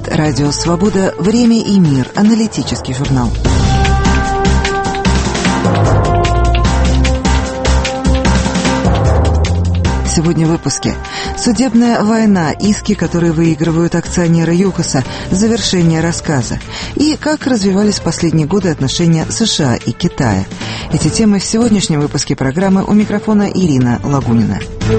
представляет Радио Свобода «Время и мир» – аналитический журнал. Сегодня в выпуске. Судебная война, иски, которые выигрывают акционеры ЮКОСа, завершение рассказа. И как развивались в последние годы отношения США и Китая. Эти темы в сегодняшнем выпуске программы. У микрофона Ирина Лагунина.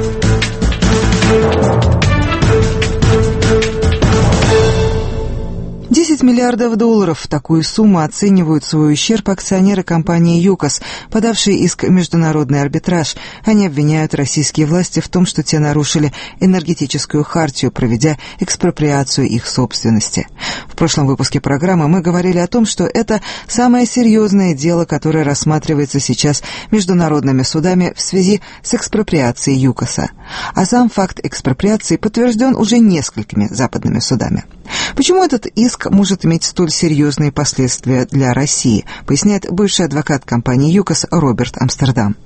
$10 миллиардов. В такую сумму оценивают свой ущерб акционеры компании ЮКОС, подавшие иск в международный арбитраж. Они обвиняют российские власти в том, что те нарушили энергетическую хартию, проведя экспроприацию их собственности. В прошлом выпуске программы мы говорили о том, что это самое серьезное дело, которое рассматривается сейчас международными судами в связи с экспроприацией ЮКОСа. А сам факт экспроприации подтвержден уже несколькими западными судами. Почему этот иск может иметь столь серьезные последствия для России, поясняет бывший адвокат компании ЮКОС Роберт Амстердам.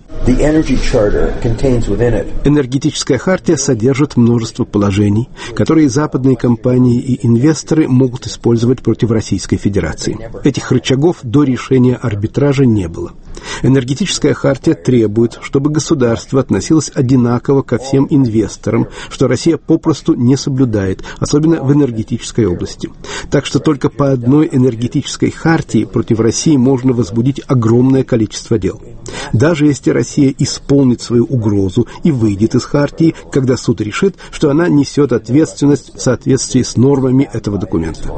Энергетическая хартия содержит множество положений, которые западные компании и инвесторы могут использовать против Российской Федерации. Этих рычагов до решения арбитража не было. Энергетическая хартия требует, чтобы государство относилось одинаково ко всем инвесторам, что Россия попросту не соблюдает, особенно в энергетической области. Так что только по одной энергетической хартии против России можно возбудить огромное количество дел. Даже если Россия исполнит свою угрозу и выйдет из хартии, когда суд решит, что она несет ответственность в соответствии с нормами этого документа.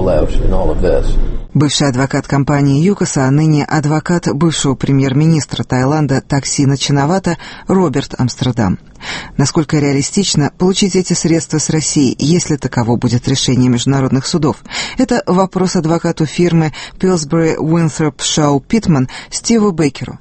Бывший адвокат компании ЮКОСа, а ныне адвокат бывшего премьер-министра Таиланда Таксина Чинавата Роберт Амстердам. Насколько реалистично получить эти средства с России, если таково будет решение международных судов? Это вопрос адвокату фирмы Pillsbury Winthrop Shaw Pittman Стиву Бейкеру.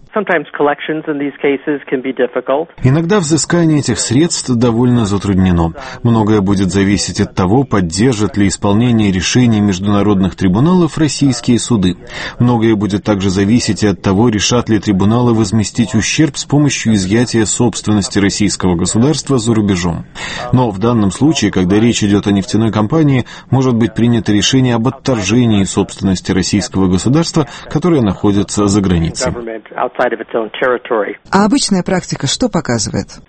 Иногда взыскание этих средств довольно затруднено. Многое будет зависеть от того, поддержат ли исполнение решений международных трибуналов российские суды. Многое будет также зависеть и от того, решат ли трибуналы возместить ущерб с помощью изъятия собственности российского государства за рубежом. Но в данном случае, когда речь идет о нефтяной компании, может быть принято решение об отторжении собственности российского государства, которое находится за границей. А обычная практика что показывает?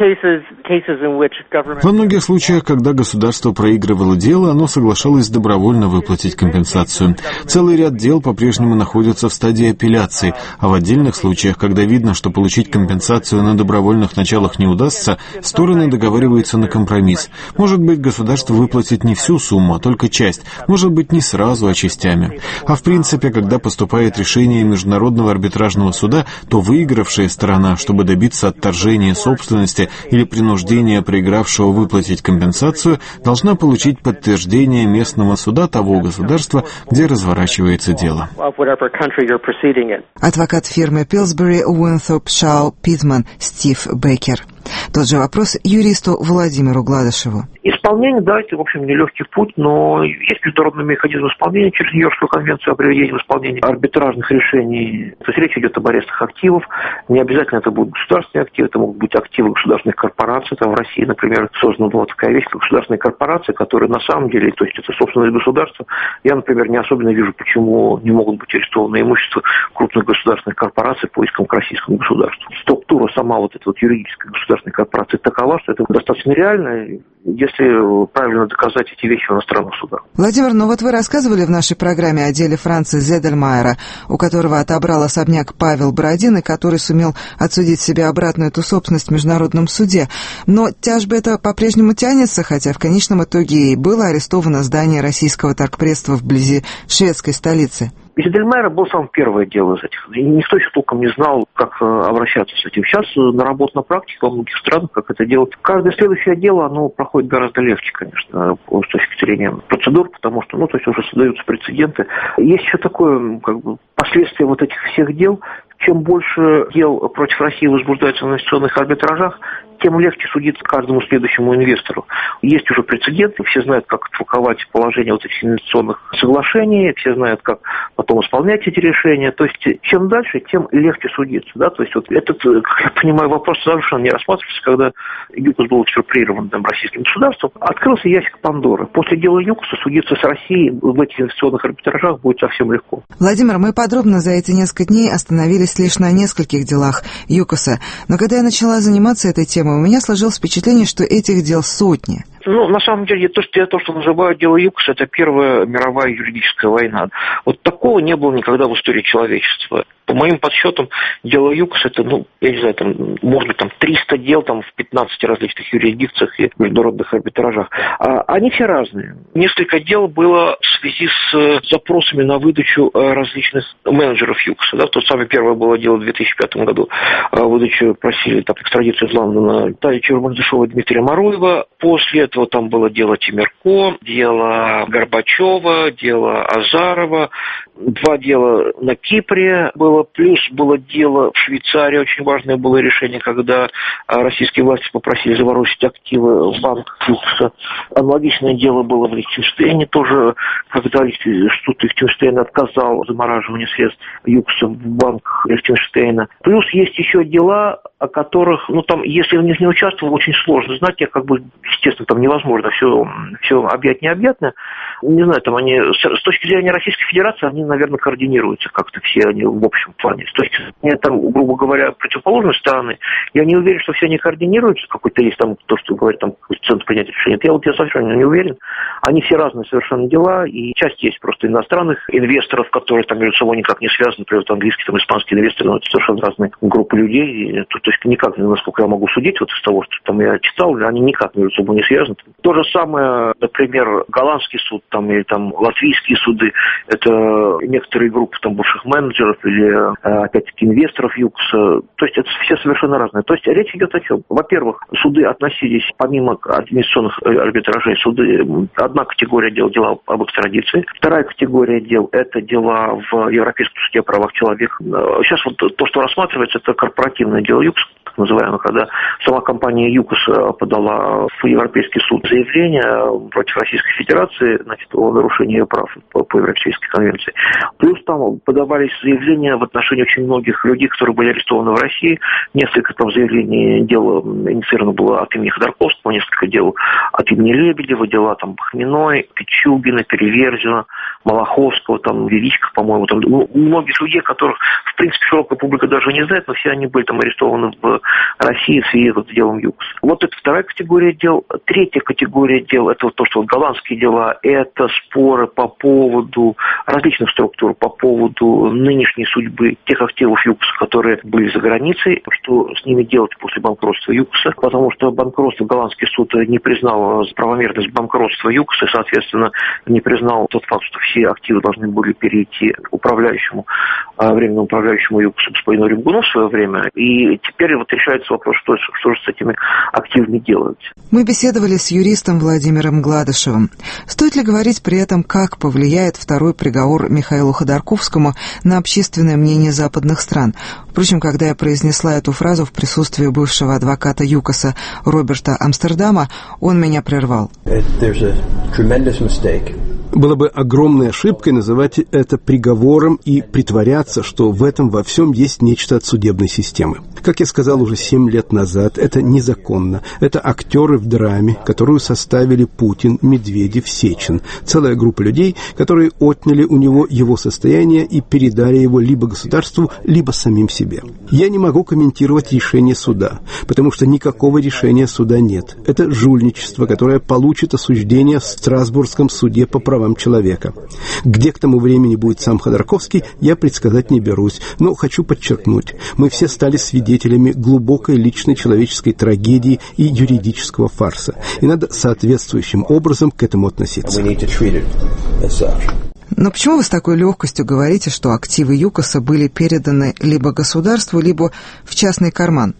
Во многих случаях, когда государство проигрывало дело, оно соглашалось добровольно выплатить компенсацию. Целый ряд дел по-прежнему находится в стадии апелляции, а в отдельных случаях, когда видно, что получить компенсацию на добровольных началах не удастся, стороны договариваются на компромисс. Может быть, государство выплатит не всю сумму, а только часть. Может быть, не сразу, а частями. А в принципе, когда поступает решение Международного арбитражного суда, то выигравшая сторона, чтобы добиться отторжения собственности или принуждения проигравшего выплатить компенсацию, должна получить подтверждение местного суда того государства, где разворачивается дело. Адвокат фирмы Pillsbury Winthrop Shaw Pittman Стив Бейкер. Тот же вопрос юристу Владимиру Гладышеву. Исполнение, да, это, в общем, нелегкий путь, но есть международный механизм исполнения через Нью-Йоркскую конвенцию о приведении в исполнение арбитражных решений. То есть речь идет об арестах активов. Не обязательно это будут государственные активы, это могут быть активы государственных корпораций. Там в России, например, создана была такая вещь, как государственные корпорации, которые на самом деле, то есть это собственность государства. Я, например, не особенно вижу, почему не могут быть арестованы имущество крупных государственных корпораций по искам к российскому государству. Структура сама вот эта вот юридическая государственной корпорации такова, что это достаточно реально, если правильно доказать эти вещи в иностранных судах. Владимир, ну вот вы рассказывали в нашей программе о деле Франца Зедельмайера, у которого отобрал особняк Павел Бородин, и который сумел отсудить себе обратно эту собственность в международном суде. Но тяжба эта по-прежнему тянется, хотя в конечном итоге и было арестовано здание российского торгпредства вблизи шведской столицы. У Зедельмайера было самое первое дело из этих. И никто еще толком не знал, как обращаться с этим. Сейчас наработана практика во многих странах, как это делать. Каждое следующее дело, оно проходит гораздо легче, конечно, с точки зрения процедур, потому что, то есть уже создаются прецеденты. Есть еще такое, последствие вот этих всех дел. Чем больше дел против России возбуждается в инвестиционных арбитражах, тем легче судиться каждому следующему инвестору. Есть уже прецеденты, все знают, как толковать положение вот этих инвестиционных соглашений, все знают, как потом исполнять эти решения. То есть, чем дальше, тем легче судиться. Да? То есть, вот этот, как я понимаю, вопрос совершенно не рассматривался, когда ЮКОС был экспроприирован российским государством. Открылся ящик Пандоры. После дела ЮКОСа судиться с Россией в этих инвестиционных арбитражах будет совсем легко. Владимир, мы подробно за эти несколько дней остановились лишь на нескольких делах ЮКОСа. Но когда я начала заниматься этой темой, у меня сложилось впечатление, что этих дел сотни. На самом деле, то, что называют дело ЮКОСа, это Первая мировая юридическая война. Вот такого не было никогда в истории человечества. По моим подсчетам, дело ЮКОСа, это, я не знаю, может быть, 300 дел в 15 различных юрисдикциях и международных арбитражах. Они все разные. Несколько дел было в связи с запросами на выдачу различных менеджеров ЮКОСа. Да? То самое первое было дело в 2005 году. Выдачу просили экстрадицию из Лондона Натальи Чурмандышева и Дмитрия Маруева. После этого там было дело Тимирко, дело Горбачева, дело Азарова. 2 дела на Кипре было, плюс было дело в Швейцарии, очень важное было решение, когда российские власти попросили заморозить активы в банках ЮКОСа. Аналогичное дело было в Лихтенштейне тоже, когда что-то Лихтенштейн отказал в замораживании средств ЮКОСа в банках Лихтенштейна. Плюс есть еще дела, о которых, если в них не участвовал, очень сложно знать, естественно, невозможно все объять необъятно. Не знаю, они, с точки зрения Российской Федерации, они, наверное, координируются как-то все они в общем плане. С точки зрения, грубо говоря, противоположной стороны, я не уверен, что все они координируются, какой-то есть то, что говорит, центр принятия решений. Я совершенно не уверен. Они все разные совершенно дела, и часть есть просто иностранных инвесторов, которые между собой никак не связаны, например, английские, испанские инвесторы, это совершенно разные группы людей. То есть никак, насколько я могу судить, из того, что я читал, они никак между собой не связаны. То же самое, например, голландский суд или латвийские суды, это некоторые группы бывших менеджеров или, опять-таки, инвесторов ЮКОСа. То есть это все совершенно разные. То есть речь идет о чем? Во-первых, суды относились, помимо инвестиционных арбитражей, суды, одна категория дела об экстрадиции, вторая категория дел – это дела в Европейском суде о правах человека. Сейчас то, что рассматривается, это корпоративное дело ЮКОСа, так называемое, когда сама компания ЮКОС подала в Европейский суд заявление против Российской Федерации, о нарушении ее прав по Европейской конвенции. Плюс там подавались заявления в отношении очень многих людей, которые были арестованы в России. Несколько заявлений, дело инициировано было от имени Ходорковского, несколько дел от имени Лебедева, дела Бахминой, Пичугина, Переверзина, Малаховского, Величко, по-моему. Многих людей, которых, в принципе, широкая публика даже не знает, но все они были арестованы в России в связи с делом ЮКОС. Вот это вторая категория дел. Третья категория дел – это то, что голландские дела – это споры по поводу различных структур, по поводу нынешней судьбы тех активов ЮКОСа, которые были за границей, что с ними делать после банкротства ЮКОСа, потому что банкротство голландский суд не признал правомерность банкротства ЮКОСа и, соответственно, не признал тот факт, что все активы должны были перейти к временному управляющему ЮКОСа господину Рябуну в свое время. И теперь решается вопрос, что же с этими активами делать. Мы беседовали с юристом Владимиром Гладышевым. Стоит ли говорить при этом, как повлияет второй приговор Михаилу Ходорковскому на общественное мнение западных стран? Впрочем, когда я произнесла эту фразу в присутствии бывшего адвоката ЮКОСа Роберта Амстердама, он меня прервал. Было бы огромной ошибкой называть это приговором и притворяться, что в этом во всем есть нечто от судебной системы. Как я сказал уже 7 лет назад, это незаконно. Это актеры в драме, которую составили Путин, Медведев, Сечин. Целая группа людей, которые отняли у него его состояние и передали его либо государству, либо самим себе. Я не могу комментировать решение суда, потому что никакого решения суда нет. Это жульничество, которое получит осуждение в Страсбургском суде по правам человека. Где к тому времени будет сам Ходорковский, я предсказать не берусь, но хочу подчеркнуть, мы все стали свидетелями глубокой личной человеческой трагедии и юридического фарса, и надо соответствующим образом к этому относиться. Но почему вы с такой легкостью говорите, что активы ЮКОСа были переданы либо государству, либо в частный карман?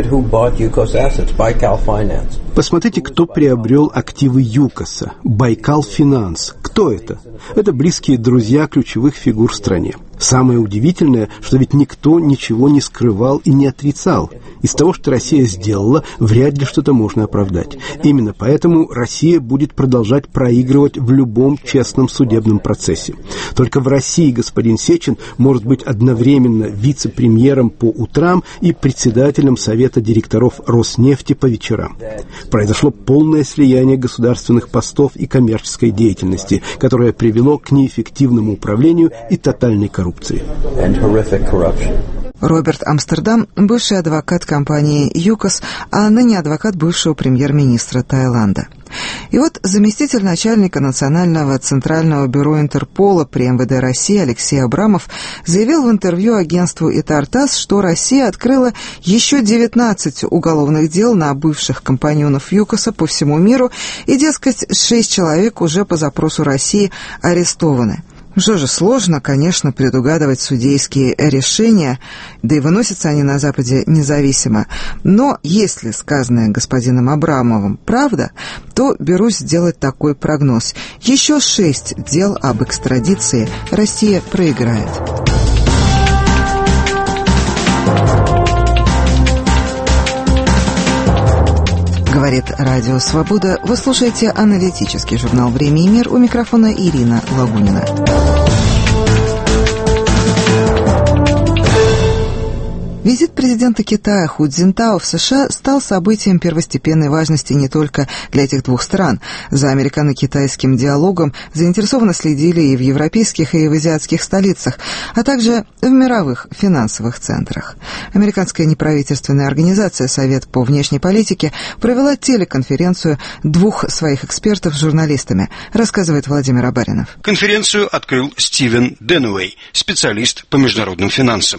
Посмотрите, кто приобрел активы ЮКОСа. Байкал Финанс. Кто это? Это близкие друзья ключевых фигур в стране. Самое удивительное, что ведь никто ничего не скрывал и не отрицал. Из того, что Россия сделала, вряд ли что-то можно оправдать. Именно поэтому Россия будет продолжать проигрывать в любом честном судебном процессе. Только в России господин Сечин может быть одновременно вице-премьером по утрам и председателем Совета директоров Роснефти по вечерам. Произошло полное слияние государственных постов и коммерческой деятельности, которое привело к неэффективному управлению и тотальной коррупции. Роберт Амстердам – бывший адвокат компании ЮКОС, а ныне адвокат бывшего премьер-министра Таиланда. И вот заместитель начальника Национального центрального бюро Интерпола при МВД России Алексей Абрамов заявил в интервью агентству ИТАР-ТАСС, что Россия открыла еще 19 уголовных дел на бывших компаньонов ЮКОСа по всему миру, и, дескать, 6 человек уже по запросу России арестованы. Что же, сложно, конечно, предугадывать судейские решения, да и выносятся они на Западе независимо. Но если сказанное господином Абрамовым правда, то берусь сделать такой прогноз. Еще 6 дел об экстрадиции Россия проиграет. Говорит Радио Свобода. Вы слушаете аналитический журнал «Время и мир». У микрофона Ирина Лагунина. Визит президента Китая Ху Цзиньтао в США стал событием первостепенной важности не только для этих двух стран. За американо-китайским диалогом заинтересованно следили и в европейских, и в азиатских столицах, а также в мировых финансовых центрах. Американская неправительственная организация «Совет по внешней политике» провела телеконференцию двух своих экспертов с журналистами, рассказывает Владимир Абаринов. Конференцию открыл Стивен Денуэй, специалист по международным финансам.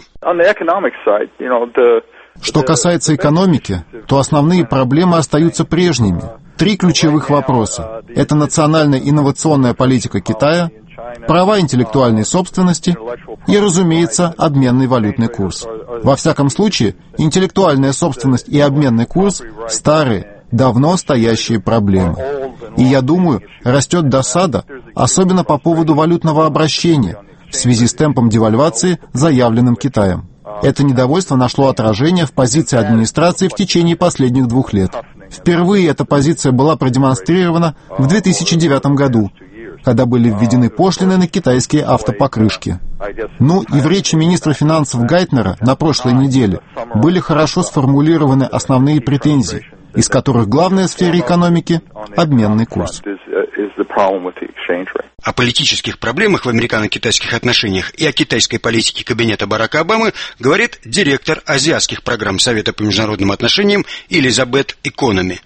Что касается экономики, то основные проблемы остаются прежними. 3 ключевых вопроса. Это национальная инновационная политика Китая, права интеллектуальной собственности и, разумеется, обменный валютный курс. Во всяком случае, интеллектуальная собственность и обменный курс – старые, давно стоящие проблемы. И я думаю, растет досада, особенно по поводу валютного обращения, в связи с темпом девальвации, заявленным Китаем. Это недовольство нашло отражение в позиции администрации в течение последних 2 лет. Впервые эта позиция была продемонстрирована в 2009 году, когда были введены пошлины на китайские автопокрышки. Ну и в речи министра финансов Гайтнера на прошлой неделе были хорошо сформулированы основные претензии, из которых главная в сфере экономики – обменный курс. О политических проблемах в американо-китайских отношениях и о китайской политике кабинета Барака Обамы говорит директор азиатских программ Совета по международным отношениям Элизабет Экономи.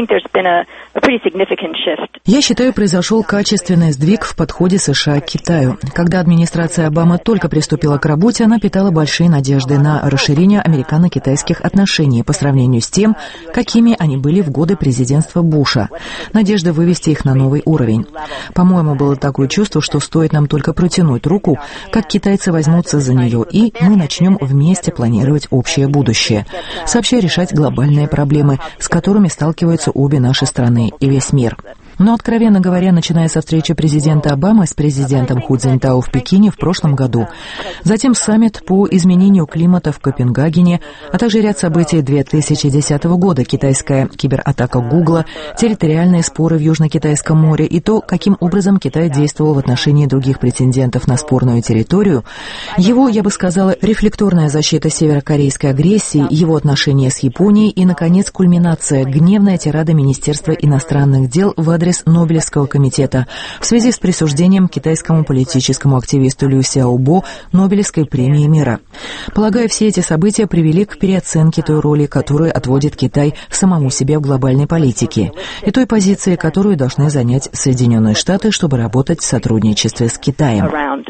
Я считаю, произошел качественный сдвиг в подходе США к Китаю. Когда администрация Обамы только приступила к работе, она питала большие надежды на расширение американо-китайских отношений по сравнению с тем, какими они были в годы президентства Буша. Надежда вывести их на новый уровень. По-моему, было такое чувство, что стоит нам только протянуть руку, как китайцы возьмутся за нее, и мы начнем вместе планировать общее будущее, сообща решать глобальные проблемы, с которыми сталкиваются обе наши страны и весь мир. Но, откровенно говоря, начиная со встречи президента Обамы с президентом Ху Цзиньтао в Пекине в прошлом году, затем саммит по изменению климата в Копенгагене, а также ряд событий 2010 года, китайская кибератака Гугла, территориальные споры в Южно-Китайском море и то, каким образом Китай действовал в отношении других претендентов на спорную территорию, его, я бы сказала, рефлекторная защита северокорейской агрессии, его отношения с Японией и, наконец, кульминация, гневная тирада Министерства иностранных дел в адрес Нобелевского комитета в связи с присуждением китайскому политическому активисту Лю Сяобо Нобелевской премии мира. Полагаю, все эти события привели к переоценке той роли, которую отводит Китай самому себе в глобальной политике, и той позиции, которую должны занять Соединенные Штаты, чтобы работать в сотрудничестве с Китаем.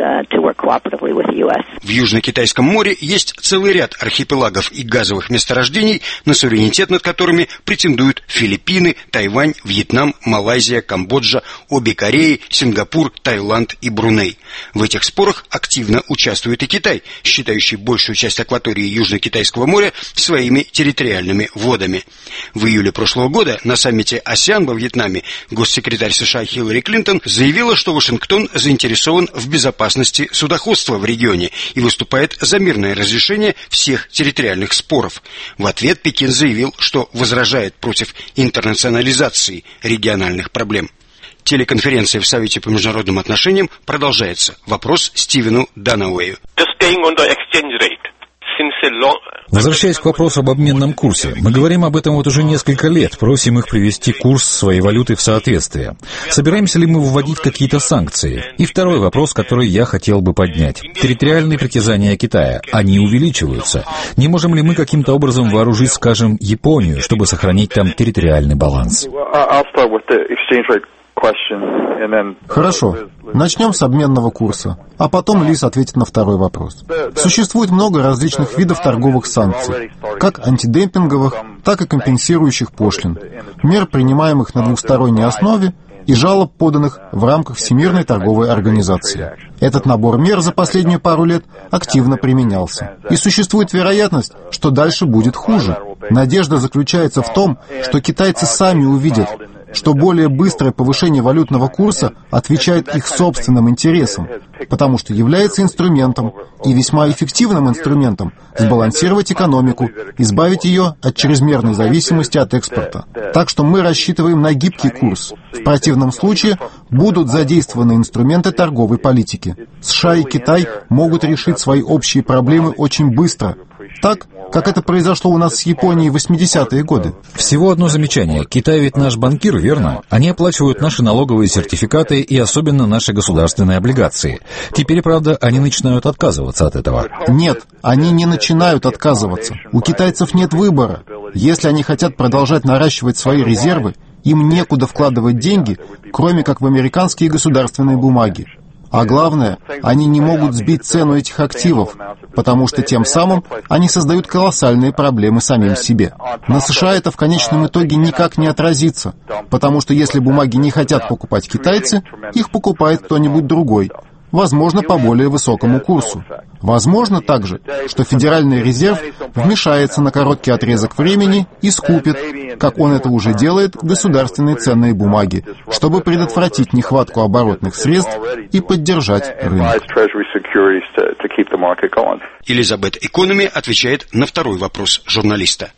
В Южно-Китайском море есть целый ряд архипелагов и газовых месторождений, на суверенитет над которыми претендуют Филиппины, Тайвань, Вьетнам, Малайзия Малайзия, Камбоджа, обе Кореи, Сингапур, Таиланд и Бруней. В этих спорах активно участвует и Китай, считающий большую часть акватории Южно-Китайского моря своими территориальными водами. В июле прошлого года на саммите АСЕАН во Вьетнаме госсекретарь США Хиллари Клинтон заявила, что Вашингтон заинтересован в безопасности судоходства в регионе и выступает за мирное разрешение всех территориальных споров. В ответ Пекин заявил, что возражает против интернационализации региональных проблем. Телеконференция в Совете по международным отношениям продолжается. Вопрос Стивену Данауэю. Возвращаясь к вопросу об обменном курсе, мы говорим об этом вот уже несколько лет, просим их привести курс своей валюты в соответствие. Собираемся ли мы вводить какие-то санкции? И второй вопрос, который я хотел бы поднять. Территориальные притязания Китая, они увеличиваются. Не можем ли мы каким-то образом вооружить, скажем, Японию, чтобы сохранить там территориальный баланс? Хорошо. Начнем с обменного курса, а потом Лиз ответит на второй вопрос. Существует много различных видов торговых санкций, как антидемпинговых, так и компенсирующих пошлин, мер, принимаемых на двусторонней основе, и жалоб, поданных в рамках Всемирной торговой организации. Этот набор мер за последние пару лет активно применялся. И существует вероятность, что дальше будет хуже. Надежда заключается в том, что китайцы сами увидят, что более быстрое повышение валютного курса отвечает их собственным интересам, потому что является инструментом, и весьма эффективным инструментом, сбалансировать экономику, избавить ее от чрезмерной зависимости от экспорта. Так что мы рассчитываем на гибкий курс. В противном случае будут задействованы инструменты торговой политики. США и Китай могут решить свои общие проблемы очень быстро, так, как это произошло у нас с Японией в 80-е годы. Всего одно замечание. Китай ведь наш банкир, верно? Они оплачивают наши налоговые сертификаты и особенно наши государственные облигации. Теперь, правда, они начинают отказываться от этого. Нет, они не начинают отказываться. У китайцев нет выбора. Если они хотят продолжать наращивать свои резервы, им некуда вкладывать деньги, кроме как в американские государственные бумаги. А главное, они не могут сбить цену этих активов, потому что тем самым они создают колоссальные проблемы самим себе. На США это в конечном итоге никак не отразится, потому что если бумаги не хотят покупать китайцы, их покупает кто-нибудь другой, возможно, по более высокому курсу. Возможно также, что Федеральный резерв вмешается на короткий отрезок времени и скупит, как он это уже делает, государственные ценные бумаги, чтобы предотвратить нехватку оборотных средств и поддержать рынок. Элизабет Экономи отвечает на второй вопрос журналиста.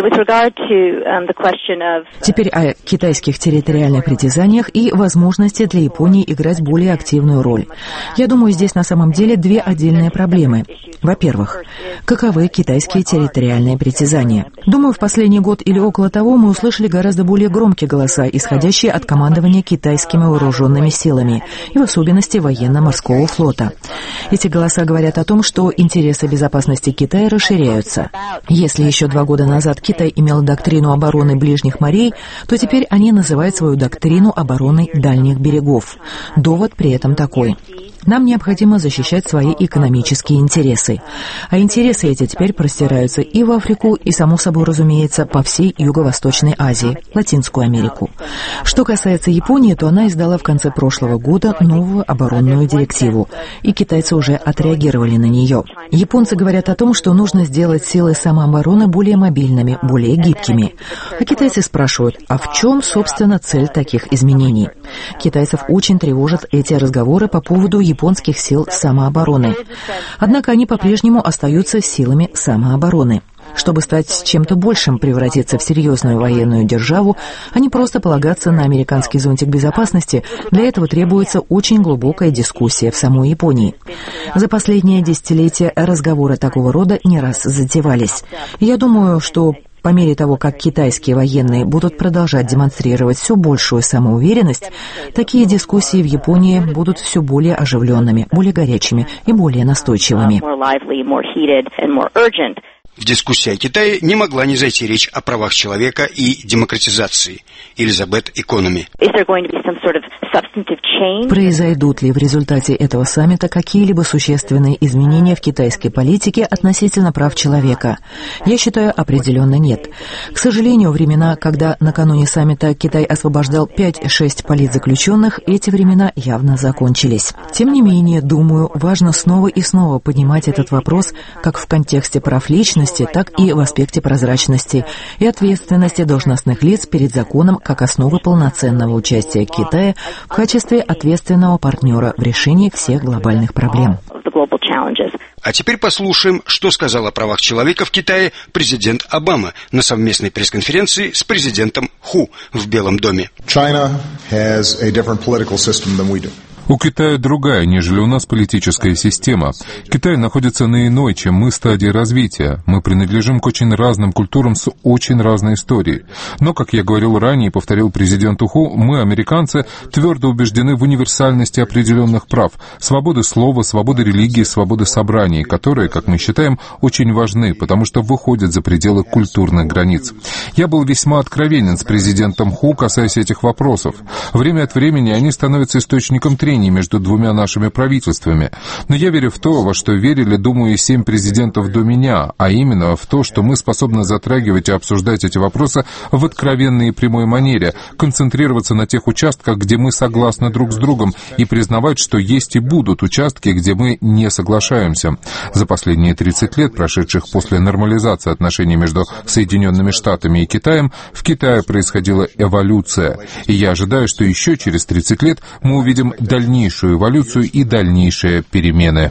Теперь о китайских территориальных притязаниях и возможности для Японии играть более активную роль. Я думаю, здесь на самом деле две отдельные проблемы. Во-первых, каковы китайские территориальные притязания? Думаю, в последний год или около того мы услышали гораздо более громкие голоса, исходящие от командования китайскими вооруженными силами, и в особенности военно-морского флота. Эти голоса говорят о том, что интересы безопасности Китая расширяются. Если еще 2 года назад Китай имел доктрину обороны ближних морей, то теперь они называют свою доктрину обороны дальних берегов. Довод при этом такой. Нам необходимо защищать свои экономические интересы. А интересы эти теперь простираются и в Африку, и, само собой разумеется, по всей Юго-Восточной Азии, Латинскую Америку. Что касается Японии, то она издала в конце прошлого года новую оборонную директиву, и китайцы уже отреагировали на нее. Японцы говорят о том, что нужно сделать силы самообороны более мобильными, более гибкими. А китайцы спрашивают, а в чем, собственно, цель таких изменений? Китайцев очень тревожат эти разговоры по поводу японских сил самообороны. Однако они по-прежнему остаются силами самообороны. Чтобы стать чем-то большим, превратиться в серьезную военную державу, а не просто полагаться на американский зонтик безопасности, для этого требуется очень глубокая дискуссия в самой Японии. За последние десятилетия разговоры такого рода не раз затевались. Я думаю, что по мере того, как китайские военные будут продолжать демонстрировать все большую самоуверенность, такие дискуссии в Японии будут все более оживленными, более горячими и более настойчивыми. В дискуссии о Китае не могла не зайти речь о правах человека и демократизации. Элизабет Экономи. Произойдут ли в результате этого саммита какие-либо существенные изменения в китайской политике относительно прав человека? Я считаю, определенно нет. К сожалению, времена, когда накануне саммита Китай освобождал 5-6 политзаключенных, эти времена явно закончились. Тем не менее, думаю, важно снова и снова поднимать этот вопрос как в контексте прав личности, так и в аспекте прозрачности и ответственности должностных лиц перед законом как основы полноценного участия Китая в качестве ответственного партнера в решении всех глобальных проблем. А теперь послушаем, что сказал о правах человека в Китае президент Обама на совместной пресс-конференции с президентом Ху в Белом доме. У Китая другая, нежели у нас, политическая система. Китай находится на иной, чем мы, стадии развития. Мы принадлежим к очень разным культурам с очень разной историей. Но, как я говорил ранее и повторил президенту Ху, мы, американцы, твердо убеждены в универсальности определенных прав, свободы слова, свободы религии, свободы собраний, которые, как мы считаем, очень важны, потому что выходят за пределы культурных границ. Я был весьма откровенен с президентом Ху, касаясь этих вопросов. Время от времени они становятся источником трения между двумя нашими правительствами. Но я верю в то, во что верили, думаю, и 7 президентов до меня, а именно в то, что мы способны затрагивать и обсуждать эти вопросы в откровенной и прямой манере, концентрироваться на тех участках, где мы согласны друг с другом, и признавать, что есть и будут участки, где мы не соглашаемся. За последние 30 лет, прошедших после нормализации отношений между Соединенными Штатами и Китаем, в Китае происходила эволюция. И я ожидаю, что еще через 30 лет мы увидим дальнейшую эволюцию и дальнейшие перемены.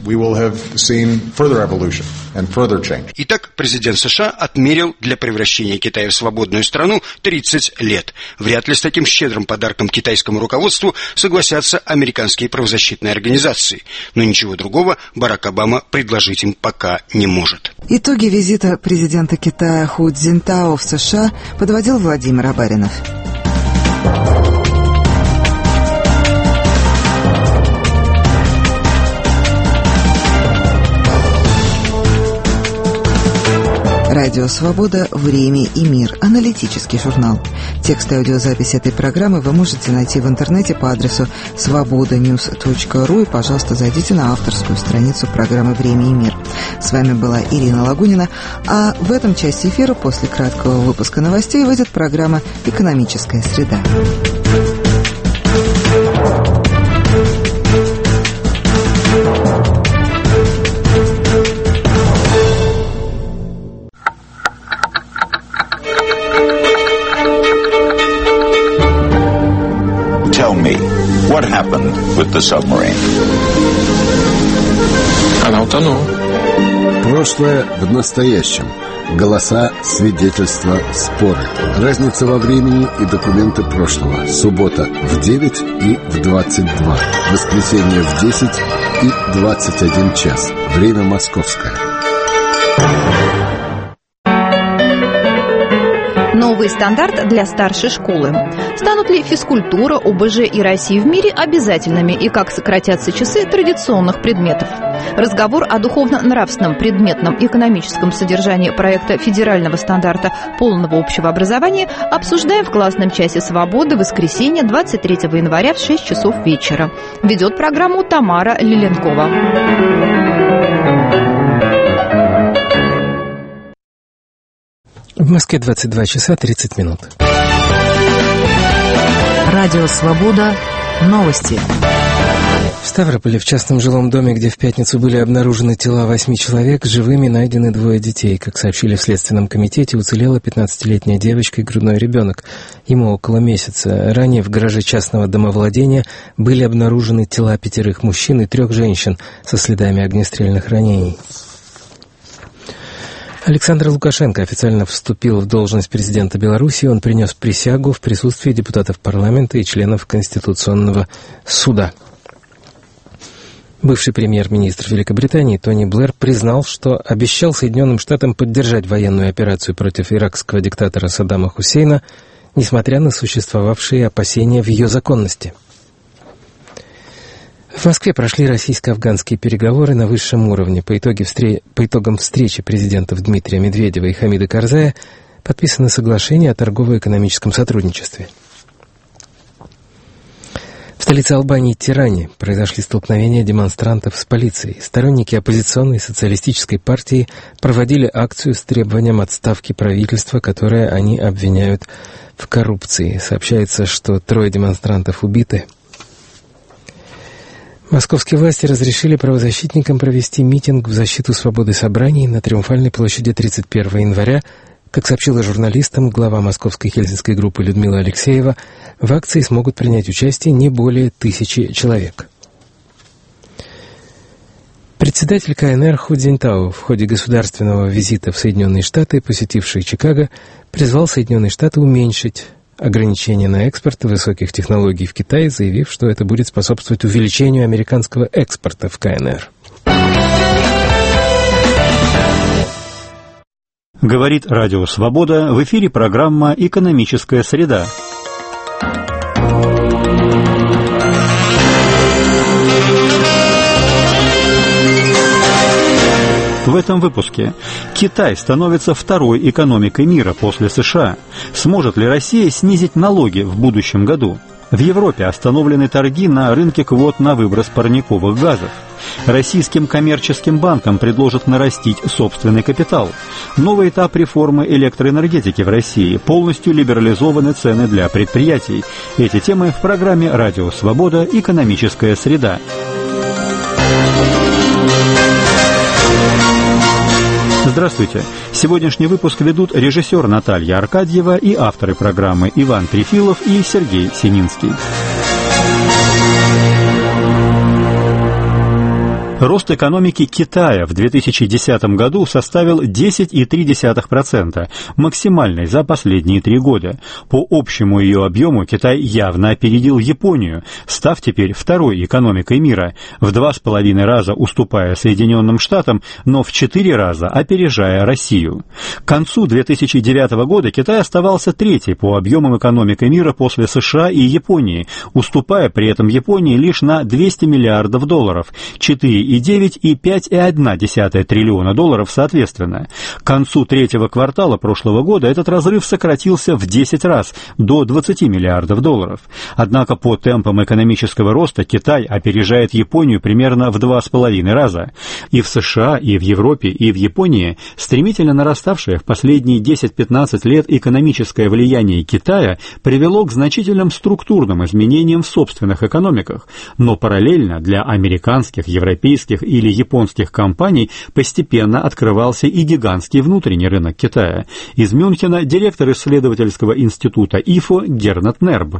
Итак, президент США отмерил для превращения Китая в свободную страну 30 лет. Вряд ли с таким щедрым подарком китайскому руководству согласятся американские правозащитные организации. Но ничего другого Барак Обама предложить им пока не может. Итоги визита президента Китая Ху Цзиньтао в США подводил Владимир Абаринов. Радио «Свобода. Время и мир». Аналитический журнал. Текст и аудиозапись этой программы вы можете найти в интернете по адресу svobodanews.ru и, пожалуйста, зайдите на авторскую страницу программы «Время и мир». С вами была Ирина Лагунина, а в этом части эфира после краткого выпуска новостей выйдет программа «Экономическая среда». What happened with the submarine? Она утонула. Прошлое в настоящем. Голоса, свидетельства, споры. Разница во времени и документы прошлого. Суббота в 9 и в 22. Воскресенье в 10 и 21 час. Время московское. Новый стандарт для старшей школы. Станут ли физкультура, ОБЖ и Россия в мире обязательными и как сократятся часы традиционных предметов? Разговор о духовно-нравственном предметном экономическом содержании проекта федерального стандарта полного общего образования обсуждаем в классном часе «Свободы» в воскресенье 23 января в 6 часов вечера. Ведет программу Тамара Лиленкова. В Москве 22 часа 30 минут. Радио «Свобода». Новости. В Ставрополе в частном жилом доме, где в пятницу были обнаружены тела 8 человек, живыми найдены 2 детей. Как сообщили в Следственном комитете, уцелела 15-летняя девочка и грудной ребенок. Ему около месяца. Ранее в гараже частного домовладения были обнаружены тела 5 мужчин и 3 женщин со следами огнестрельных ранений. Александр Лукашенко официально вступил в должность президента Беларуси. Он принес присягу в присутствии депутатов парламента и членов Конституционного суда. Бывший премьер-министр Великобритании Тони Блэр признал, что обещал Соединенным Штатам поддержать военную операцию против иракского диктатора Саддама Хусейна, несмотря на существовавшие опасения в ее законности. В Москве прошли российско-афганские переговоры на высшем уровне. По итогам встречи президентов Дмитрия Медведева и Хамида Карзая подписано соглашение о торгово-экономическом сотрудничестве. В столице Албании Тиране произошли столкновения демонстрантов с полицией. Сторонники оппозиционной социалистической партии проводили акцию с требованием отставки правительства, которое они обвиняют в коррупции. Сообщается, что 3 демонстрантов убиты. Московские власти разрешили правозащитникам провести митинг в защиту свободы собраний на Триумфальной площади 31 января. Как сообщила журналистам глава московской хельсинской группы Людмила Алексеева, в акции смогут принять участие не более 1000 человек. Председатель КНР Ху Цзиньтао в ходе государственного визита в Соединенные Штаты, посетивший Чикаго, призвал Соединенные Штаты уменьшить ограничения на экспорт высоких технологий в Китай, заявив, что это будет способствовать увеличению американского экспорта в КНР. Говорит Радио Свобода, в эфире программа «Экономическая среда». В этом выпуске Китай становится второй экономикой мира после США. Сможет ли Россия снизить налоги в будущем году? В Европе остановлены торги на рынке квот на выброс парниковых газов. Российским коммерческим банкам предложат нарастить собственный капитал. Новый этап реформы электроэнергетики в России. Полностью либерализованы цены для предприятий. Эти темы в программе «Радио Свобода. Экономическая среда». Здравствуйте. Сегодняшний выпуск ведут режиссер Наталья Аркадьева и авторы программы Иван Трефилов и Сергей Сининский. Рост экономики Китая в 2010 году составил 10,3%, максимальный за последние 3 года. По общему ее объему Китай явно опередил Японию, став теперь второй экономикой мира, в 2,5 раза уступая Соединенным Штатам, но в 4 раза опережая Россию. К концу 2009 года Китай оставался третий по объемам экономикой мира после США и Японии, уступая при этом Японии лишь на $200 миллиардов, 4,9 и 5,1 триллиона долларов соответственно. К концу третьего квартала прошлого года этот разрыв сократился в 10 раз, до $20 миллиардов. Однако по темпам экономического роста Китай опережает Японию примерно в 2,5 раза. И в США, и в Европе, и в Японии стремительно нараставшее в последние 10-15 лет экономическое влияние Китая привело к значительным структурным изменениям в собственных экономиках. Но параллельно для американских, европейских или японских компаний постепенно открывался и гигантский внутренний рынок Китая. Из Мюнхена директор исследовательского института ИФО Гернат Нерб.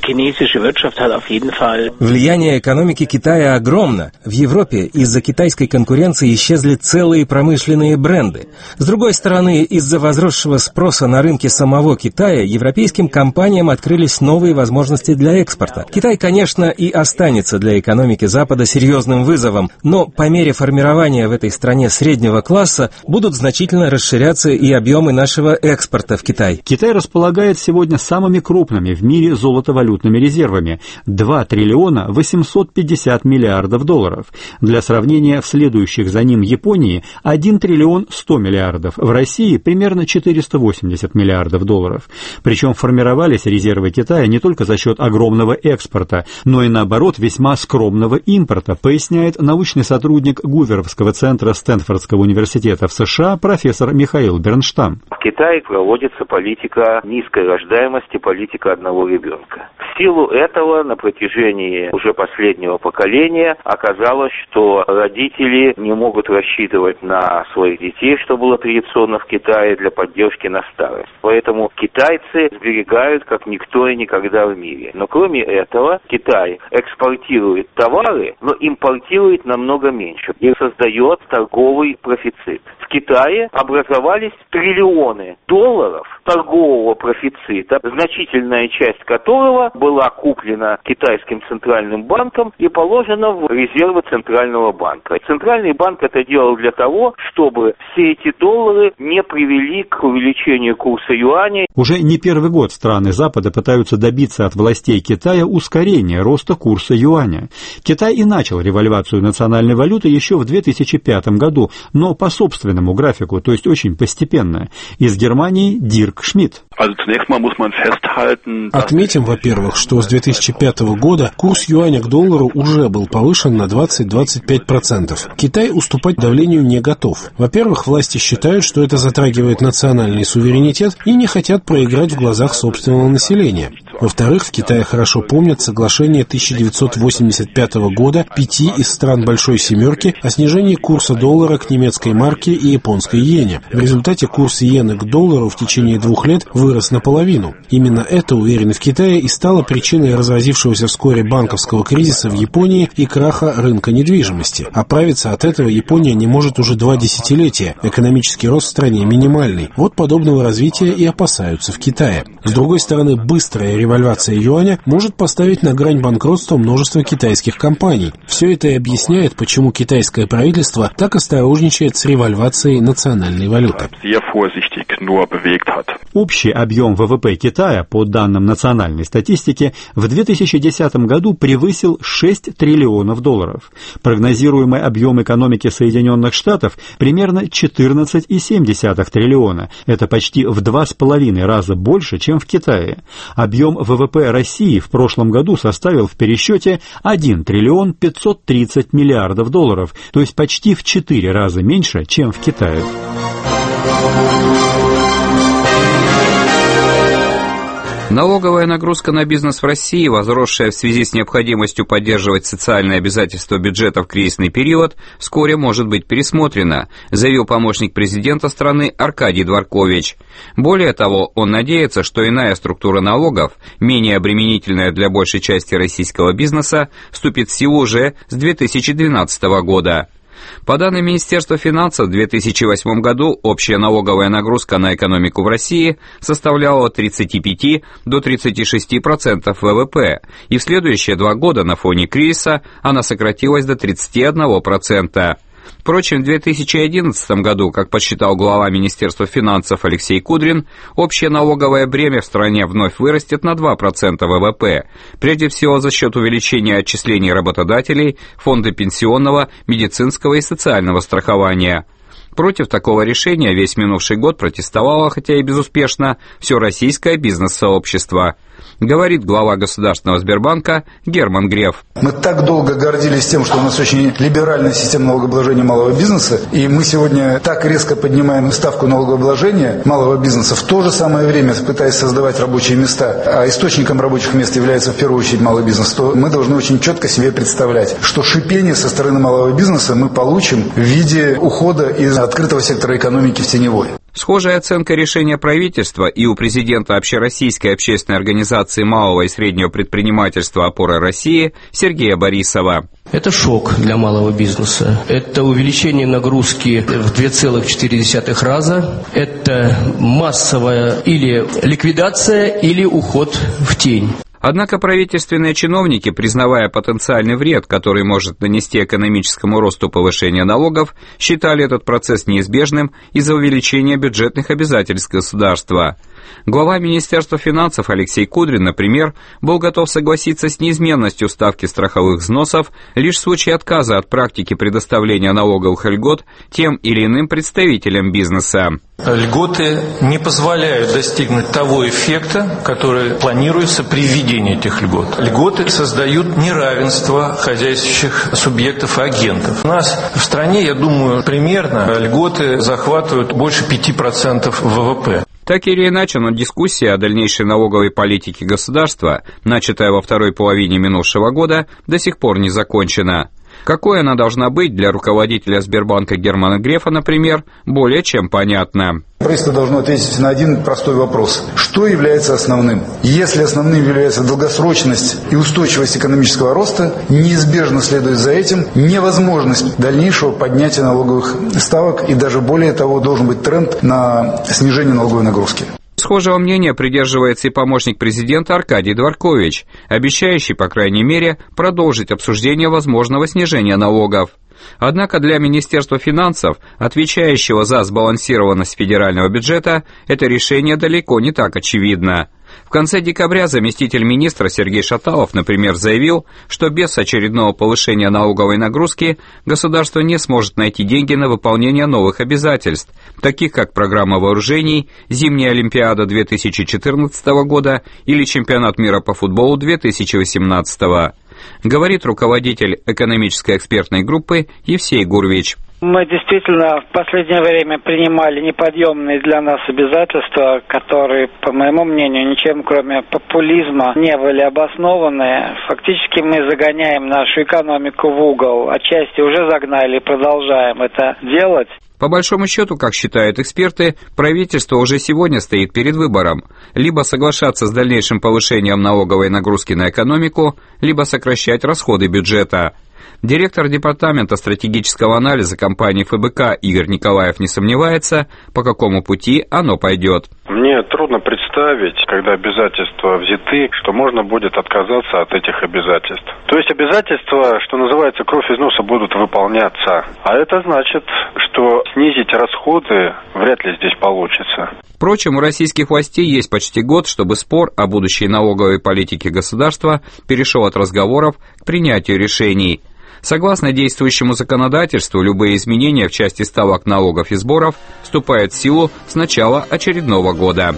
Влияние экономики Китая огромно. В Европе из-за китайской конкуренции исчезли целые промышленные бренды. С другой стороны, из-за возросшего спроса на рынке самого Китая европейским компаниям открылись новые возможности для экспорта. Китай, конечно, и останется для экономики Запада серьезным вызовом, но по мере формирования в этой стране среднего класса будут значительно расширяться и объемы нашего экспорта в Китай. Китай располагает сегодня самыми крупными в мире золотовалютными резервами – 2 триллиона 850 миллиардов долларов. Для сравнения, в следующих за ним Японии – 1 триллион 100 миллиардов, в России – примерно 480 миллиардов долларов. Причем формировались резервы Китая не только за счет огромного экспорта, но и наоборот весьма скромного импорта, поясняет научный сотрудник Гуверовского центра Стэнфордского университета в США профессор Михаил Бернштам. В Китае проводится политика низкой рождаемости, политика одного ребенка. В силу этого на протяжении уже последнего поколения оказалось, что родители не могут рассчитывать на своих детей, что было традиционно в Китае, для поддержки на старость. Поэтому китайцы сберегают как никто и никогда в мире. Но кроме этого, Китай экспортирует товары, но импортирует намного намного меньше и создает торговый профицит. В Китае образовались триллионы долларов торгового профицита, значительная часть которого была куплена китайским центральным банком и положена в резервы центрального банка. Центральный банк это делал для того, чтобы все эти доллары не привели к увеличению курса юаня. Уже не первый год страны Запада пытаются добиться от властей Китая ускорения роста курса юаня. Китай и начал револьвацию национальной валюты еще в 2005 году, но по собственному графику, то есть очень постепенно. Из Германии Дирк Шмидт. Отметим, во-первых, что с 2005 года курс юаня к доллару уже был повышен на 20-25%. Китай уступать давлению не готов. Во-первых, власти считают, что это затрагивает национальный суверенитет и не хотят проиграть в глазах собственного населения. Во-вторых, в Китае хорошо помнят соглашение 1985 года 5 из стран Большой Семерки о снижении курса доллара к немецкой марке и японской иене. В результате курс иены к доллару в течение 2 лет вырос наполовину. Именно это, уверены в Китае, и стало причиной разразившегося вскоре банковского кризиса в Японии и краха рынка недвижимости. Оправиться от этого Япония не может уже 2 десятилетия. Экономический рост в стране минимальный. Вот подобного развития и опасаются в Китае. С другой стороны, быстрая револьвация юаня может поставить на грань банкротства множество китайских компаний. Все это и объясняет, почему китайское правительство так осторожничает с револьвацией национальной валюты. Общий объем ВВП Китая, по данным национальной статистики, в 2010 году превысил 6 триллионов долларов. Прогнозируемый объем экономики Соединенных Штатов примерно 14,7 триллиона. Это почти в 2,5 раза больше, чем в Китае. Объем ВВП России в прошлом году составил в пересчете 1 триллион 530 миллиардов долларов, то есть почти в 4 раза меньше, чем в Китае. Налоговая нагрузка на бизнес в России, возросшая в связи с необходимостью поддерживать социальные обязательства бюджета в кризисный период, вскоре может быть пересмотрена, заявил помощник президента страны Аркадий Дворкович. Более того, он надеется, что иная структура налогов, менее обременительная для большей части российского бизнеса, вступит в силу уже с 2012 года. По данным Министерства финансов, в 2008 году общая налоговая нагрузка на экономику в России составляла от 35 до 36% ВВП, и в следующие 2 года на фоне кризиса она сократилась до 31%. Впрочем, в 2011 году, как подсчитал глава Министерства финансов Алексей Кудрин, общее налоговое бремя в стране вновь вырастет на 2% ВВП, прежде всего за счет увеличения отчислений работодателей, фонда пенсионного, медицинского и социального страхования. Против такого решения весь минувший год протестовало, хотя и безуспешно, все российское бизнес-сообщество. Говорит глава Государственного Сбербанка Герман Греф. Мы так долго гордились тем, что у нас очень либеральная система налогообложения малого бизнеса, и мы сегодня так резко поднимаем ставку налогообложения малого бизнеса, в то же самое время пытаясь создавать рабочие места, а источником рабочих мест является в первую очередь малый бизнес, то мы должны очень четко себе представлять, что шипение со стороны малого бизнеса мы получим в виде ухода из открытого сектора экономики в теневой. Схожая оценка решения правительства и у президента Общероссийской общественной организации малого и среднего предпринимательства «Опора России» Сергея Борисова. Это шок для малого бизнеса. Это увеличение нагрузки в 2,4 раза. Это массовая или ликвидация, или уход в тень. Однако правительственные чиновники, признавая потенциальный вред, который может нанести экономическому росту повышение налогов, считали этот процесс неизбежным из-за увеличения бюджетных обязательств государства. Глава Министерства финансов Алексей Кудрин, например, был готов согласиться с неизменностью ставки страховых взносов лишь в случае отказа от практики предоставления налоговых льгот тем или иным представителям бизнеса. Льготы не позволяют достигнуть того эффекта, который планируется при введении этих льгот. Льготы создают неравенство хозяйствующих субъектов и агентов. У нас в стране, я думаю, примерно льготы захватывают больше 5% ВВП. Так или иначе, но дискуссия о дальнейшей налоговой политике государства, начатая во второй половине минувшего года, до сих пор не закончена. Какой она должна быть для руководителя Сбербанка Германа Грефа, например, более чем понятно. Правительство должно ответить на один простой вопрос. Что является основным? Если основным является долгосрочность и устойчивость экономического роста, неизбежно следует за этим невозможность дальнейшего поднятия налоговых ставок, и даже более того, должен быть тренд на снижение налоговой нагрузки. Схожего мнения придерживается и помощник президента Аркадий Дворкович, обещающий, по крайней мере, продолжить обсуждение возможного снижения налогов. Однако для Министерства финансов, отвечающего за сбалансированность федерального бюджета, это решение далеко не так очевидно. В конце декабря заместитель министра Сергей Шаталов, например, заявил, что без очередного повышения налоговой нагрузки государство не сможет найти деньги на выполнение новых обязательств, таких как программа вооружений, Зимняя Олимпиада 2014 года или Чемпионат мира по футболу 2018. Говорит руководитель экономической экспертной группы Евсей Гурвич. Мы действительно в последнее время принимали неподъемные для нас обязательства, которые, по моему мнению, ничем кроме популизма не были обоснованы. Фактически мы загоняем нашу экономику в угол, отчасти уже загнали и продолжаем это делать. По большому счету, как считают эксперты, правительство уже сегодня стоит перед выбором. Либо соглашаться с дальнейшим повышением налоговой нагрузки на экономику, либо сокращать расходы бюджета. Директор департамента стратегического анализа компании ФБК Игорь Николаев не сомневается, по какому пути оно пойдет. Мне трудно представить, когда обязательства взяты, что можно будет отказаться от этих обязательств. То есть обязательства, что называется, кровь из носа, будут выполняться. А это значит, что снизить расходы вряд ли здесь получится. Впрочем, у российских властей есть почти год, чтобы спор о будущей налоговой политике государства перешел от разговоров к принятию решений. Согласно действующему законодательству, любые изменения в части ставок налогов и сборов вступают в силу с начала очередного года.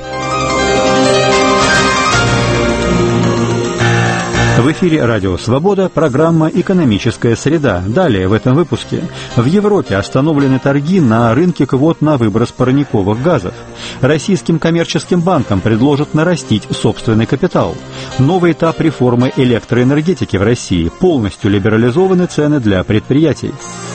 В эфире «Радио Свобода» программа «Экономическая среда». Далее в этом выпуске. В Европе остановлены торги на рынке квот на выброс парниковых газов. Российским коммерческим банкам предложат нарастить собственный капитал. Новый этап реформы электроэнергетики в России. Полностью либерализованы цены для предприятий.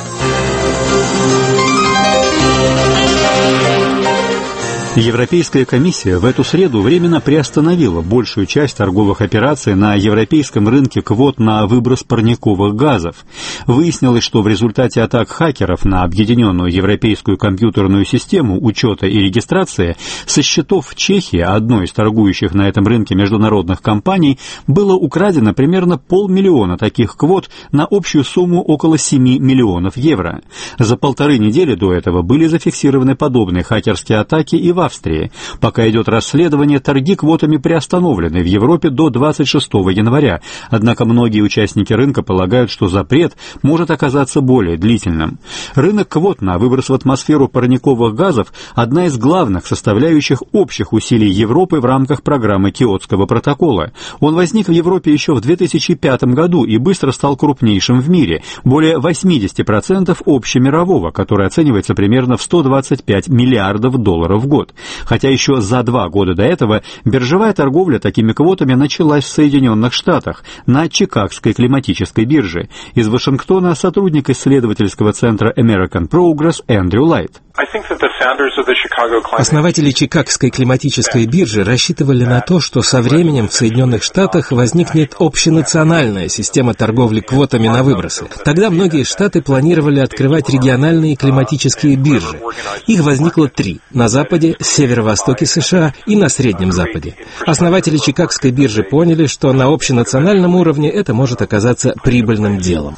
Европейская комиссия в эту среду временно приостановила большую часть торговых операций на европейском рынке квот на выброс парниковых газов. Выяснилось, что в результате атак хакеров на объединенную европейскую компьютерную систему учета и регистрации со счетов в Чехии, одной из торгующих на этом рынке международных компаний, было украдено примерно 500 000 таких квот на общую сумму около 7 миллионов евро. За 1,5 недели до этого были зафиксированы подобные хакерские атаки и в Австрии. Пока идет расследование, торги квотами приостановлены в Европе до 26 января. Однако многие участники рынка полагают, что запрет может оказаться более длительным. Рынок квот на выброс в атмосферу парниковых газов – одна из главных составляющих общих усилий Европы в рамках программы Киотского протокола. Он возник в Европе еще в 2005 году и быстро стал крупнейшим в мире – более 80% общемирового, который оценивается примерно в $125 миллиардов в год. Хотя еще за 2 года до этого биржевая торговля такими квотами началась в Соединенных Штатах на Чикагской климатической бирже. Из Вашингтона сотрудник исследовательского центра American Progress Эндрю Лайт. Основатели Чикагской климатической биржи рассчитывали на то, что со временем в Соединенных Штатах возникнет общенациональная система торговли квотами на выбросы. Тогда многие штаты планировали открывать региональные климатические биржи. Их возникло 3 – на западе, северо-востоке США и на Среднем Западе. Основатели Чикагской биржи поняли, что на общенациональном уровне это может оказаться прибыльным делом.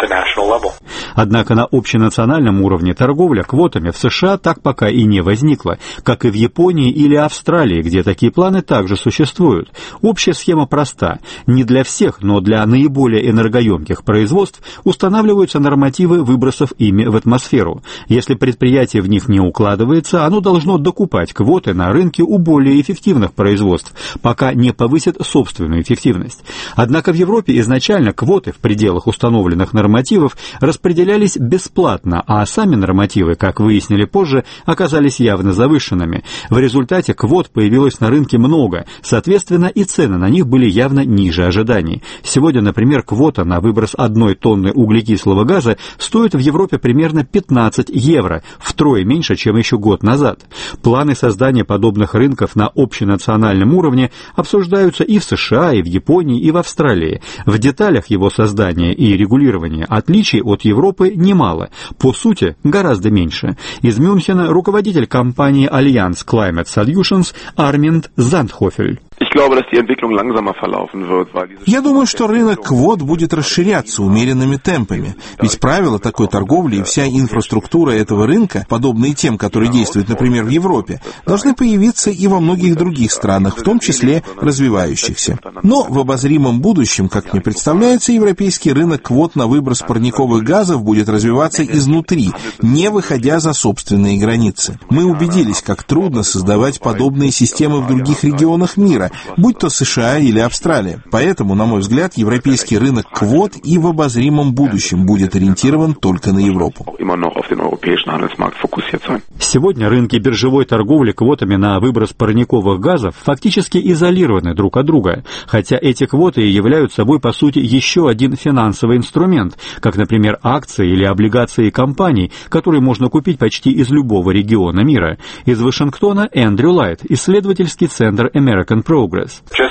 Однако на общенациональном уровне торговля квотами в США так пока и не возникла, как и в Японии или Австралии, где такие планы также существуют. Общая схема проста. Не для всех, но для наиболее энергоемких производств устанавливаются нормативы выбросов ими в атмосферу. Если предприятие в них не укладывается, оно должно докупать покупать квоты на рынке у более эффективных производств, пока не повысят собственную эффективность. Однако в Европе изначально квоты в пределах установленных нормативов распределялись бесплатно, а сами нормативы, как выяснили позже, оказались явно завышенными. В результате квот появилось на рынке много, соответственно, и цены на них были явно ниже ожиданий. Сегодня, например, квота на выброс 1 тонны углекислого газа стоит в Европе примерно 15 евро, втрое меньше, чем еще год назад. Планы создания подобных рынков на общенациональном уровне обсуждаются и в США, и в Японии, и в Австралии. В деталях его создания и регулирования отличий от Европы немало, по сути, гораздо меньше. Из Мюнхена руководитель компании Allianz Climate Solutions Арминд Зандхофель. Я думаю, что рынок квот будет расширяться умеренными темпами, ведь правила такой торговли и вся инфраструктура этого рынка, подобные тем, которые действуют, например, в Европе, должны появиться и во многих других странах, в том числе развивающихся. Но в обозримом будущем, как мне представляется, европейский рынок квот на выброс парниковых газов будет развиваться изнутри, не выходя за собственные границы. Мы убедились, как трудно создавать подобные системы в других регионах мира, будь то США или Австралия. Поэтому, на мой взгляд, европейский рынок квот и в обозримом будущем будет ориентирован только на Европу. Сегодня рынки биржевой торговли квотами на выброс парниковых газов фактически изолированы друг от друга, хотя эти квоты являют собой, по сути, еще один финансовый инструмент, как, например, акции или облигации компаний, которые можно купить почти из любого региона мира. Из Вашингтона Эндрю Лайт, исследовательский центр American Progress.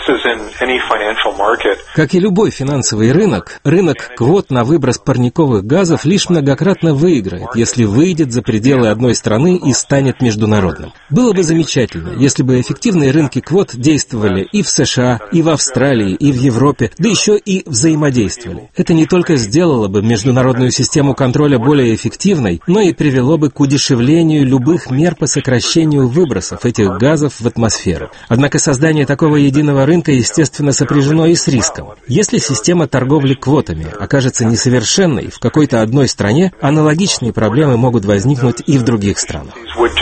Как и любой финансовый рынок, рынок квот на выброс парниковых газов лишь многократно выиграет, если выйдет за пределы одной страны и станет международным. Было бы замечательно, если бы эффективные рынки квот действовали и в США, и в Австралии, и в Европе, да еще и взаимодействовали. Это не только сделало бы международную систему контроля более эффективной, но и привело бы к удешевлению любых мер по сокращению выбросов этих газов в атмосферу. Однако создание такого единого рынка, естественно, сопряжено и с риском. Если система торговли квотами окажется несовершенной в какой-то одной стране, аналогичные проблемы могут возникнуть и в других странах.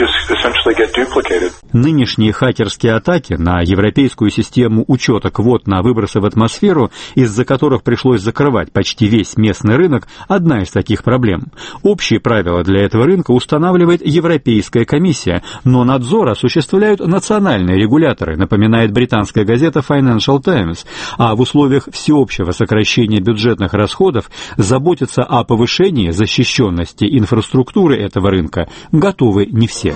Нынешние хакерские атаки на европейскую систему учета квот на выбросы в атмосферу, из-за которых пришлось закрывать почти весь местный рынок, одна из таких проблем. Общие правила для этого рынка устанавливает Европейская комиссия, но надзор осуществляют национальные регуляторы, напоминает британская газета Financial Times, а в условиях всеобщего сокращения бюджетных расходов заботиться о повышении защищенности инфраструктуры этого рынка готовы не все.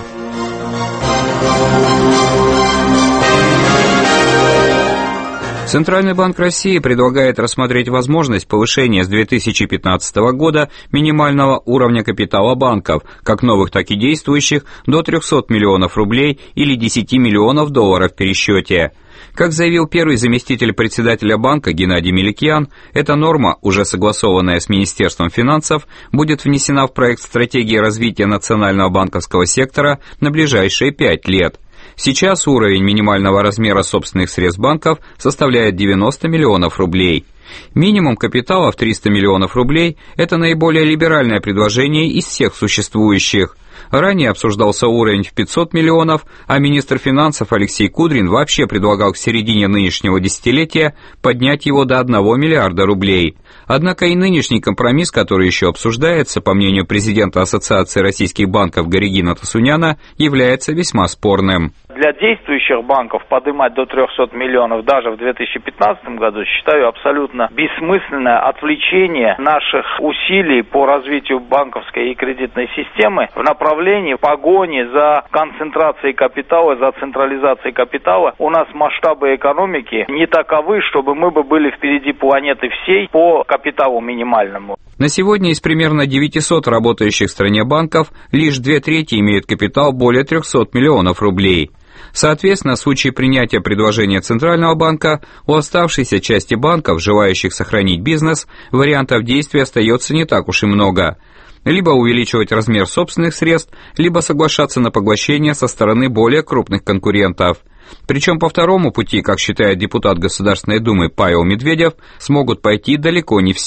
Центральный банк России предлагает рассмотреть возможность повышения с 2015 года минимального уровня капитала банков, как новых, так и действующих, до 300 миллионов рублей или 10 миллионов долларов в пересчете. Как заявил первый заместитель председателя банка Геннадий Меликьян, эта норма, уже согласованная с Министерством финансов, будет внесена в проект стратегии развития национального банковского сектора на ближайшие 5 лет. Сейчас уровень минимального размера собственных средств банков составляет 90 миллионов рублей. Минимум капитала в 300 миллионов рублей – это наиболее либеральное предложение из всех существующих. Ранее обсуждался уровень в 500 миллионов, а министр финансов Алексей Кудрин вообще предлагал к середине нынешнего десятилетия поднять его до 1 миллиарда рублей. Однако и нынешний компромисс, который еще обсуждается, по мнению президента Ассоциации российских банков Гаригина Тасуняна, является весьма спорным. Для действующих банков поднимать до 300 миллионов даже в 2015 году считаю абсолютно бессмысленное отвлечение наших усилий по развитию банковской и кредитной системы в направлении погони за концентрацией капитала, за централизацией капитала. У нас масштабы экономики не таковы, чтобы мы бы были впереди планеты всей по капиталу минимальному. На сегодня из примерно 900 работающих в стране банков лишь 2/3 имеют капитал более 300 миллионов рублей. Соответственно, в случае принятия предложения Центрального банка, у оставшейся части банков, желающих сохранить бизнес, вариантов действий остается не так уж и много. Либо увеличивать размер собственных средств, либо соглашаться на поглощение со стороны более крупных конкурентов. Причем по второму пути, как считает депутат Государственной Думы Павел Медведев, смогут пойти далеко не все.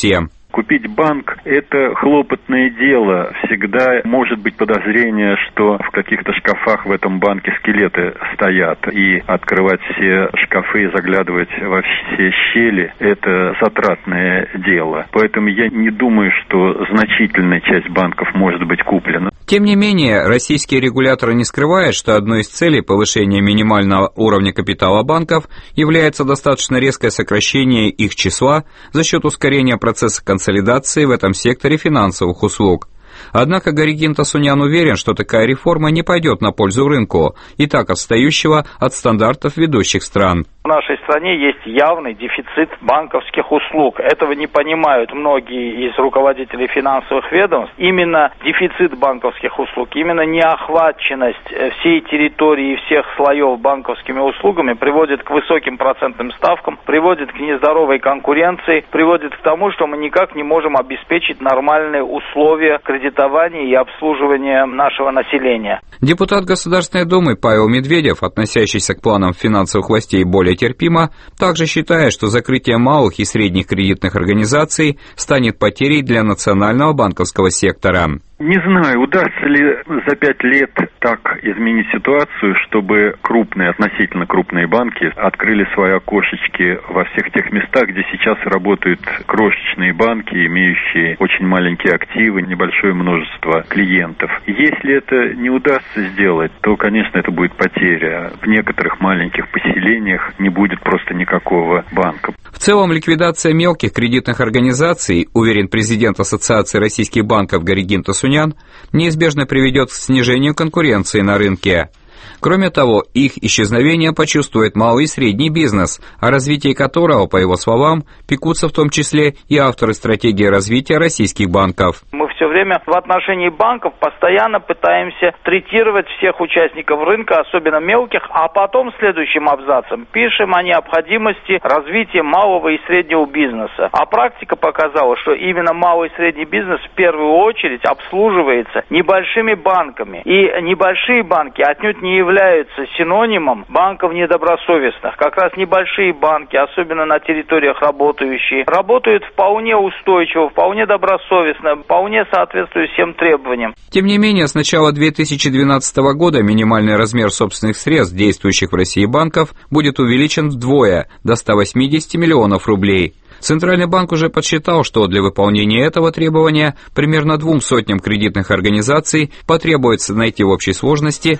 Купить банк – это хлопотное дело. Всегда может быть подозрение, что в каких-то шкафах в этом банке скелеты стоят. И открывать все шкафы и заглядывать во все щели – это затратное дело. Поэтому я не думаю, что значительная часть банков может быть куплена. Тем не менее, российские регуляторы не скрывают, что одной из целей повышения минимального уровня капитала банков является достаточно резкое сокращение их числа за счет ускорения процесса консолидации в этом секторе финансовых услуг. Однако Гарри Гинтасунян уверен, что такая реформа не пойдет на пользу рынку, и так отстающего от стандартов ведущих стран. В нашей стране есть явный дефицит банковских услуг. Этого не понимают многие из руководителей финансовых ведомств. Именно дефицит банковских услуг, именно неохваченность всей территории и всех слоев банковскими услугами приводит к высоким процентным ставкам, приводит к нездоровой конкуренции, приводит к тому, что мы никак не можем обеспечить нормальные условия кредитования и обслуживания нашего населения. Депутат Государственной Думы Павел Медведев, относящийся к планам финансовых властей более терпимо, также считает, что закрытие малых и средних кредитных организаций станет потерей для национального банковского сектора. Не знаю, удастся ли за 5 лет так изменить ситуацию, чтобы крупные, относительно крупные банки открыли свои окошечки во всех тех местах, где сейчас работают крошечные банки, имеющие очень маленькие активы, небольшое множество клиентов. Если это не удастся сделать, то, конечно, это будет потеря. В некоторых маленьких поселениях не будет просто никакого банка. В целом, ликвидация мелких кредитных организаций, уверен президент Ассоциации российских банков Гарри Гинтасунян, неизбежно приведет к снижению конкуренции на рынке. Кроме того, их исчезновение почувствует малый и средний бизнес, о развитии которого, по его словам, пекутся в том числе и авторы стратегии развития российских банков. Мы все время в отношении банков постоянно пытаемся третировать всех участников рынка, особенно мелких, а потом следующим абзацем пишем о необходимости развития малого и среднего бизнеса. А практика показала, что именно малый и средний бизнес в первую очередь обслуживается небольшими банками. И небольшие банки отнюдь не являются синонимом банков недобросовестных. Как раз небольшие банки, особенно на территориях работающие, работают вполне устойчиво, вполне добросовестно, вполне соответствуя всем требованиям. Тем не менее, с начала 2012 года минимальный размер собственных средств действующих в России банков будет увеличен вдвое, до 180 миллионов рублей. Центральный банк уже подсчитал, что для выполнения этого требования примерно 200 кредитных организаций потребуется найти в общей сложности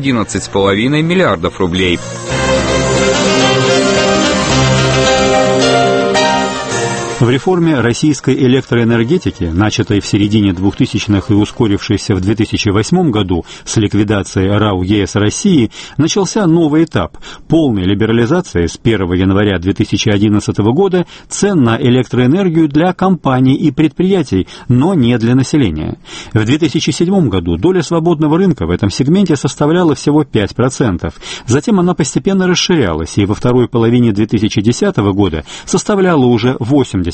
11,5 миллиардов рублей. В реформе российской электроэнергетики, начатой в середине 2000-х и ускорившейся в 2008 году с ликвидацией РАО ЕС России, начался новый этап – полной либерализации с 1 января 2011 года цен на электроэнергию для компаний и предприятий, но не для населения. В 2007 году доля свободного рынка в этом сегменте составляла всего 5%. Затем она постепенно расширялась и во второй половине 2010 года составляла уже 80%.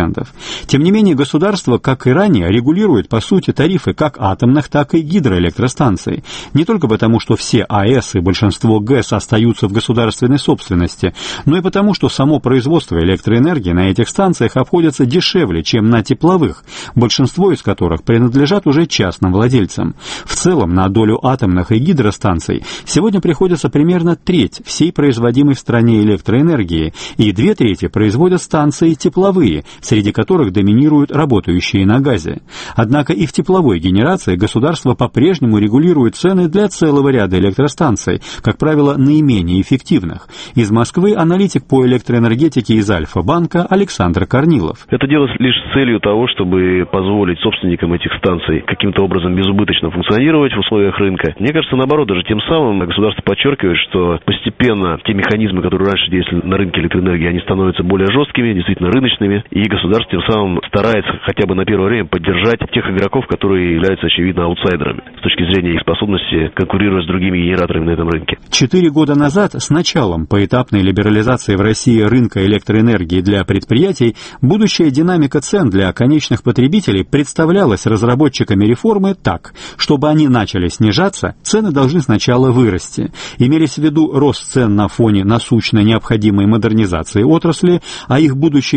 Тем не менее, государство, как и ранее, регулирует, по сути, тарифы как атомных, так и гидроэлектростанций. Не только потому, что все АЭС и большинство ГЭС остаются в государственной собственности, но и потому, что само производство электроэнергии на этих станциях обходится дешевле, чем на тепловых, большинство из которых принадлежат уже частным владельцам. В целом, на долю атомных и гидростанций сегодня приходится примерно треть всей производимой в стране электроэнергии, и 2/3 производят станции тепловые, среди которых доминируют работающие на газе. Однако и в тепловой генерации государство по-прежнему регулирует цены для целого ряда электростанций, как правило, наименее эффективных. Из Москвы аналитик по электроэнергетике из Альфа-банка Александр Корнилов. Это делается лишь с целью того, чтобы позволить собственникам этих станций каким-то образом безубыточно функционировать в условиях рынка. Мне кажется, наоборот, даже тем самым государство подчеркивает, что постепенно те механизмы, которые раньше действовали на рынке электроэнергии, они становятся более жесткими, действительно рыночными, и государство тем самым старается хотя бы на первое время поддержать тех игроков, которые являются, очевидно, аутсайдерами с точки зрения их способности конкурировать с другими генераторами на этом рынке. 4 года назад, с началом поэтапной либерализации в России рынка электроэнергии для предприятий, будущая динамика цен для конечных потребителей представлялась разработчиками реформы так: чтобы они начали снижаться, цены должны сначала вырасти. Имелись в виду рост цен на фоне насущно необходимой модернизации отрасли, а их будущее снижение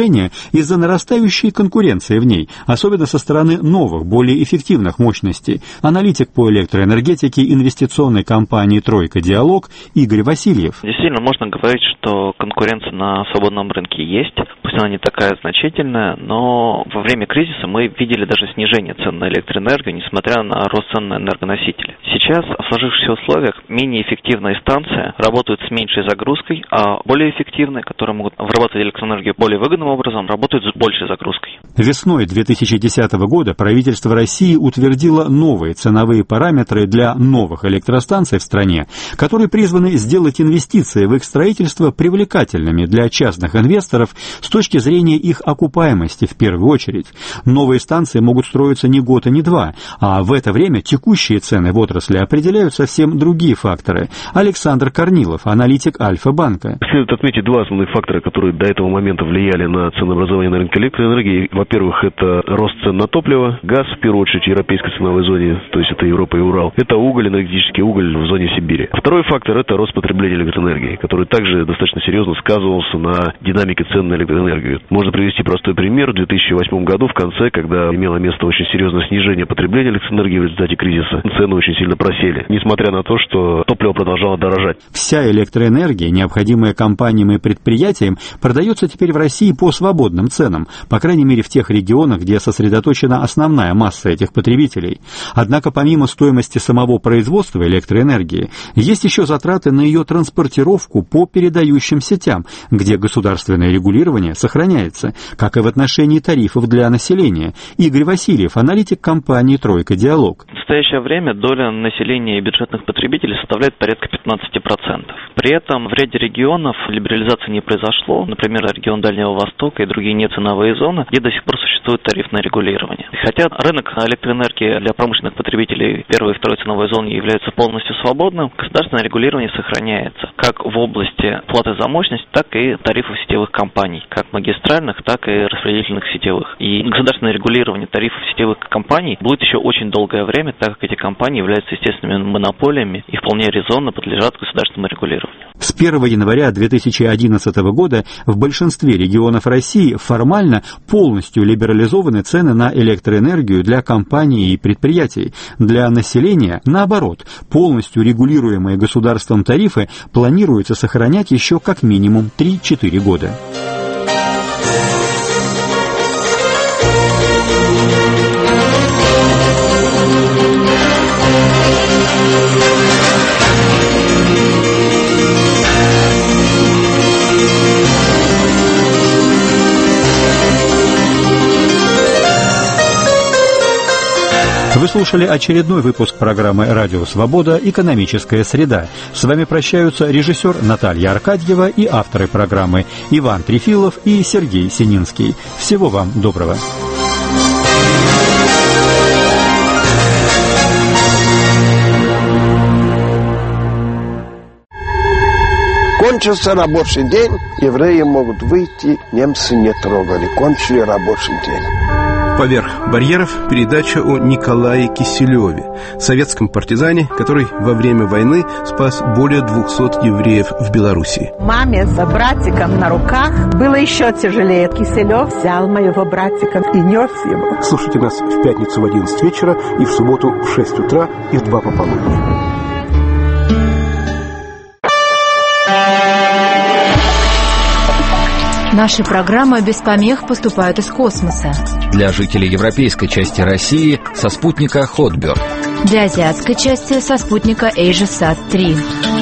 снижения из-за нарастающей конкуренции в ней, особенно со стороны новых, более эффективных мощностей. Аналитик по электроэнергетике инвестиционной компании «Тройка Диалог» Игорь Васильев. Действительно, можно говорить, что конкуренция на свободном рынке есть, пусть она не такая значительная, но во время кризиса мы видели даже снижение цен на электроэнергию, несмотря на рост цен на энергоносители. Сейчас в сложившихся условиях менее эффективные станции работают с меньшей загрузкой, а более эффективные, которые могут вырабатывать электроэнергию более выгодным образом, работают с большей загрузкой. Весной 2010 года правительство России утвердило новые ценовые параметры для новых электростанций в стране, которые призваны сделать инвестиции в их строительство привлекательными для частных инвесторов с точки зрения их окупаемости в первую очередь. Новые станции могут строиться не год и не два, а в это время текущие цены в отрасли определяют совсем другие факторы. Александр Корнилов, аналитик Альфа-банка. Следует отметить два основных фактора, которые до этого момента влияли на ценообразование на рынке электроэнергии. Во-первых, это рост цен на топливо, газ, в первую очередь, в европейской ценовой зоне, то есть это Европа и Урал. Это уголь, энергетический уголь в зоне Сибири. Второй фактор – это рост потребления электроэнергии, который также достаточно серьезно сказывался на динамике цен на электроэнергию. Можно привести простой пример. В 2008 году, в конце, когда имело место очень серьезное снижение потребления электроэнергии в результате кризиса, цены очень сильно просели, несмотря на то, что топливо продолжало дорожать. Вся электроэнергия, необходимая компаниям и предприятиям, продается теперь в России по свободным ценам, по крайней мере в тех регионах, где сосредоточена основная масса этих потребителей. Однако помимо стоимости самого производства электроэнергии, есть еще затраты на ее транспортировку по передающим сетям, где государственное регулирование сохраняется, как и в отношении тарифов для населения. Игорь Васильев, аналитик компании «Тройка Диалог». В настоящее время доля населения и бюджетных потребителей составляет порядка 15%. При этом в ряде регионов либерализации не произошло, например, регион Дальнего Востока и другие неценовые зоны, где до сих пор существует тарифное регулирование. Хотя рынок электроэнергии для промышленных потребителей первой и второй ценовой зоны является полностью свободным, государственное регулирование сохраняется как в области платы за мощность, так и тарифов сетевых компаний, как магистральных, так и распределительных сетевых. И государственное регулирование тарифов сетевых компаний будет еще очень долгое время, так как эти компании являются естественными монополиями и вполне резонно подлежат государственному регулированию. С 1 января 2011 года в большинстве регионов России формально полностью либерализованы цены на электроэнергию для компаний и предприятий. Для населения, наоборот, полностью регулируемые государством тарифы планируется сохранять еще как минимум 3-4 года. Вы слушали очередной выпуск программы «Радио Свобода. Экономическая среда». С вами прощаются режиссер Наталья Аркадьева и авторы программы Иван Трефилов и Сергей Сининский. Всего вам доброго. Кончился рабочий день, евреи могут выйти, немцы не трогали. Кончили рабочий день. «Поверх барьеров» – передача о Николае Киселеве, советском партизане, который во время войны спас более 200 евреев в Белоруссии. Маме с братиком на руках было еще тяжелее. Киселев взял моего братика и нес его. Слушайте нас в пятницу в 11 вечера и в субботу в 6 утра и в 2 пополудни. Наши программы без помех поступают из космоса. Для жителей европейской части России со спутника Hotbird. Для азиатской части со спутника AsiaSat-3.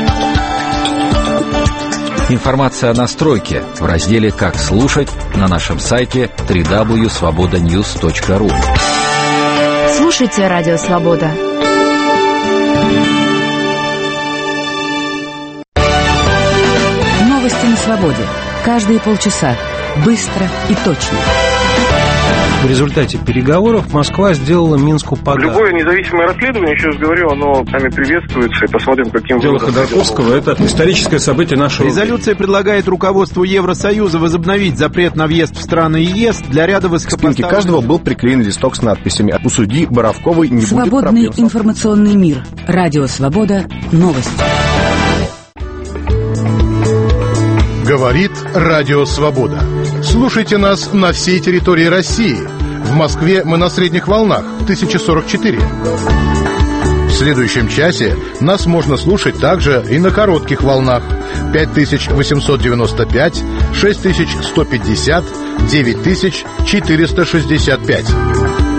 Информация о настройке в разделе «Как слушать» на нашем сайте www.svobodanews.ru. Слушайте «Радио Свобода». Новости на свободе. Каждые полчаса. Быстро и точно. В результате переговоров Москва сделала Минску подарок. Любое независимое расследование, еще раз говорю, оно нами приветствуется. И посмотрим, каким... Дело Ходорковского – это историческое событие нашего... Резолюция предлагает руководству Евросоюза возобновить запрет на въезд в страны ЕС для ряда высокопоставленных... К спинке каждого был приклеен листок с надписями «У судьи Боровковой не Свободный будет проблем». Свободный информационный мир. Радио Свобода. Новости. Говорит Радио Свобода. Слушайте нас на всей территории России. В Москве мы на средних волнах 1044. В следующем часе нас можно слушать также и на коротких волнах 5895, 6150, 9465.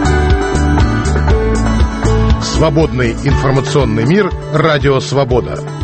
Свободный информационный мир. Радио Свобода.